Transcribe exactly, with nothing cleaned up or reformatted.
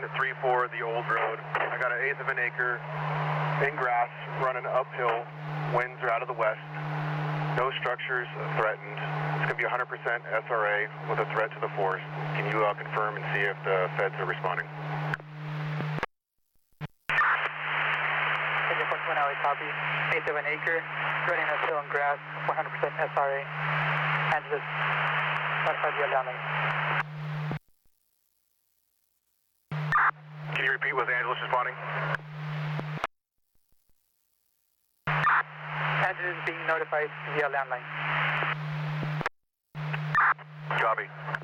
three four, the old road. I got an eighth of an acre in grass running uphill. Winds are out of the west. No structures threatened. It's going to be one hundred percent S R A with a threat to the forest. Can you uh, confirm and see if the feds are responding? When I copy, eighth of an acre, running uphill in grass, one hundred percent S R A. Angeles, notify via landline. Can you repeat what Angeles responding? Angeles being notified via landline. Copy.